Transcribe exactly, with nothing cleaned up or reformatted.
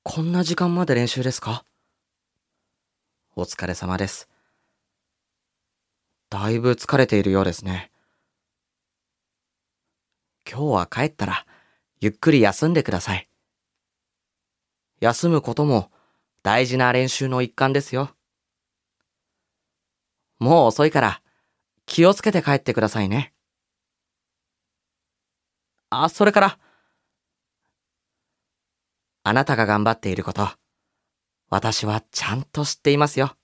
こんな時間まで練習ですか？お疲れ様です。だいぶ疲れているようですね。今日は帰ったら、ゆっくり休んでください。休むことも大事な練習の一環ですよ。もう遅いから、気をつけて帰ってくださいね。あ、それから、あなたが頑張っていること、私はちゃんと知っていますよ。